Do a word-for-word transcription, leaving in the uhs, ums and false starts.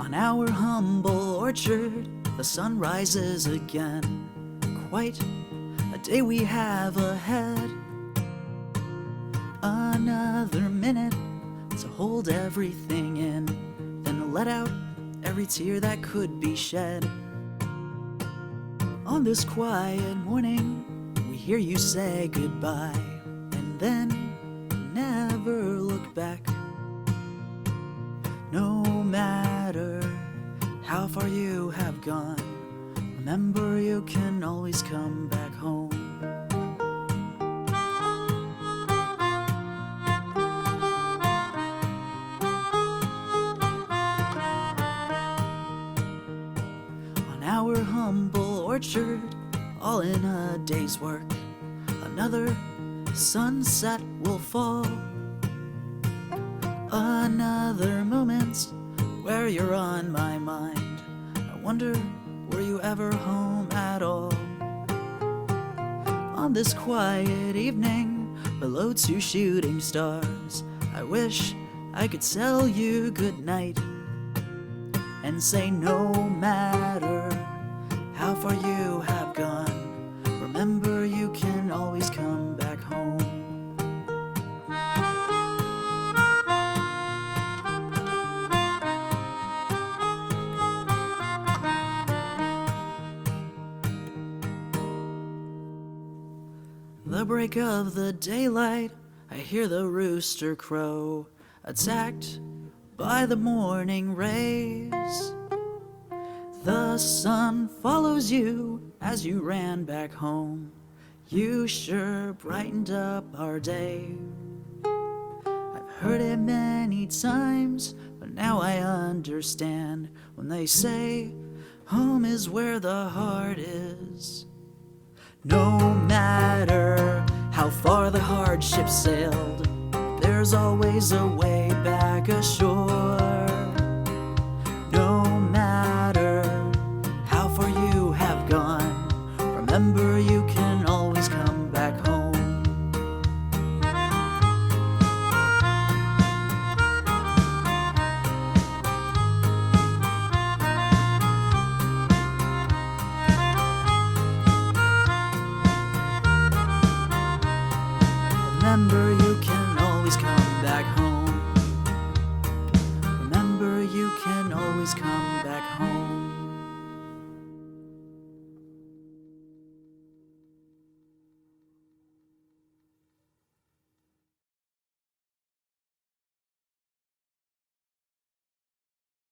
On our humble orchard, the sun rises again. Quite a day we have ahead. Another minute to hold everything in, then let out every tear that could be shed. On this quiet morning, we hear you say goodbye, and then never look back. No matter how far you have gone, remember you can always come back home. On our humble orchard, all in a day's work, another sunset will fall. Another moment where you're on my mind. I wonder, were you ever home at all? On this quiet evening, below two shooting stars, I wish I could tell you goodnight and say no matter how far you have gone, remember you can always come back home. The break of the daylight, I hear the rooster crow, attacked by the morning rays. The sun follows you as you ran back home. You sure brightened up our day. I've heard it many times, but now I understand when they say home is where the heart is. No matter how far the hardship sailed, there's always a way back ashore. No matter how far you have gone, remember